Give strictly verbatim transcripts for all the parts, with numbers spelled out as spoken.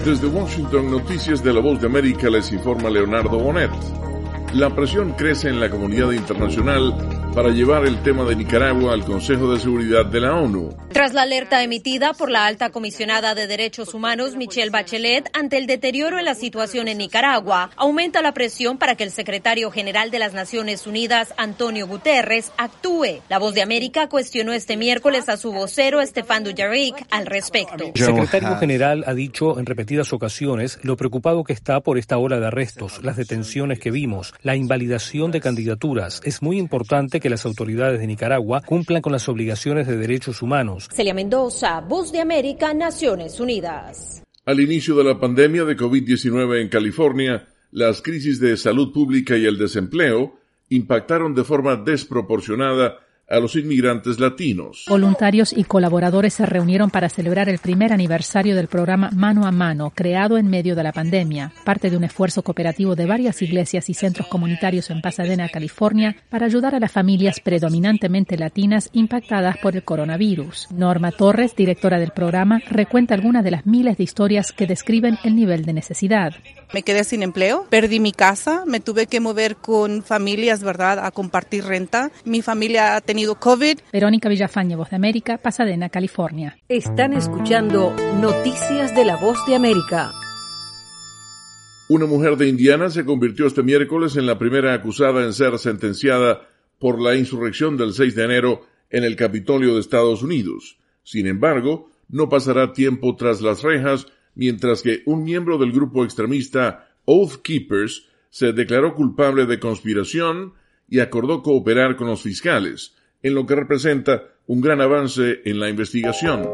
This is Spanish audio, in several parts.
Desde Washington, Noticias de la Voz de América, les informa Leonardo Bonet. La presión crece en la comunidad internacional para llevar el tema de Nicaragua al Consejo de Seguridad de la ONU. Tras la alerta emitida por la alta comisionada de Derechos Humanos, Michelle Bachelet, ante el deterioro en la situación en Nicaragua, aumenta la presión para que el secretario general de las Naciones Unidas, Antonio Guterres, actúe. La Voz de América cuestionó este miércoles a su vocero, Stefan Dujarric, al respecto. El secretario general ha dicho en repetidas ocasiones lo preocupado que está por esta ola de arrestos, las detenciones que vimos, la invalidación de candidaturas. Es muy importante que las autoridades de Nicaragua cumplan con las obligaciones de derechos humanos. Celia Mendoza, Voz de América, Naciones Unidas. Al inicio de la pandemia de COVID diecinueve en California, las crisis de salud pública y el desempleo impactaron de forma desproporcionada a los inmigrantes latinos. Voluntarios y colaboradores se reunieron para celebrar el primer aniversario del programa Mano a Mano, creado en medio de la pandemia, parte de un esfuerzo cooperativo de varias iglesias y centros comunitarios en Pasadena, California, para ayudar a las familias predominantemente latinas impactadas por el coronavirus. Norma Torres, directora del programa, recuenta algunas de las miles de historias que describen el nivel de necesidad. Me quedé sin empleo, perdí mi casa, me tuve que mover con familias, ¿verdad?, a compartir renta. Mi familia ha tenido COVID. Verónica Villafañe, Voz de América, Pasadena, California. Están escuchando Noticias de la Voz de América. Una mujer de Indiana se convirtió este miércoles en la primera acusada en ser sentenciada por la insurrección del seis de enero en el Capitolio de Estados Unidos. Sin embargo, no pasará tiempo tras las rejas, mientras que un miembro del grupo extremista Oath Keepers se declaró culpable de conspiración y acordó cooperar con los fiscales, en lo que representa un gran avance en la investigación.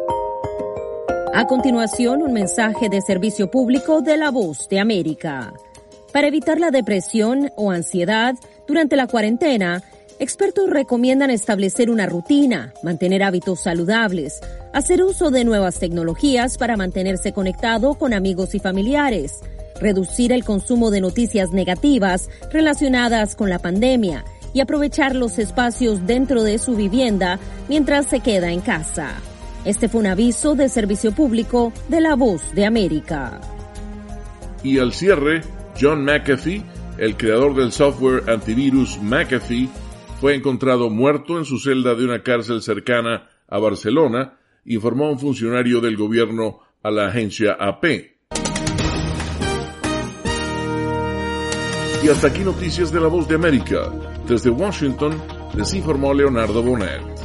A continuación, un mensaje de servicio público de la Voz de América. Para evitar la depresión o ansiedad durante la cuarentena, expertos recomiendan establecer una rutina, mantener hábitos saludables, hacer uso de nuevas tecnologías para mantenerse conectado con amigos y familiares, reducir el consumo de noticias negativas relacionadas con la pandemia y aprovechar los espacios dentro de su vivienda mientras se queda en casa. Este fue un aviso de servicio público de la Voz de América. Y al cierre, John McAfee, el creador del software antivirus McAfee, fue encontrado muerto en su celda de una cárcel cercana a Barcelona, informó un funcionario del gobierno a la agencia A P. Y hasta aquí Noticias de la Voz de América. Desde Washington, les informó Leonardo Bonet.